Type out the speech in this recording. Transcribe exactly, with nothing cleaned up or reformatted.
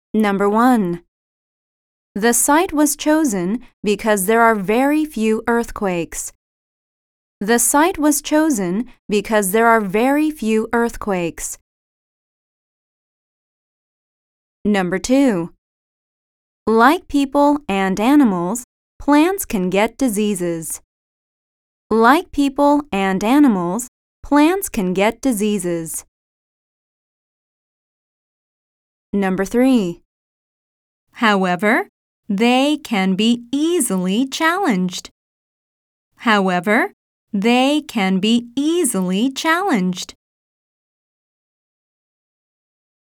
Number one. The site was chosen because there are very few earthquakes. The site was chosen because there are very few earthquakes. Number two. Like people and animals, plants can get diseases. Like people and animals, plants can get diseases. Number three. However, they can be easily challenged. However, they can be easily challenged.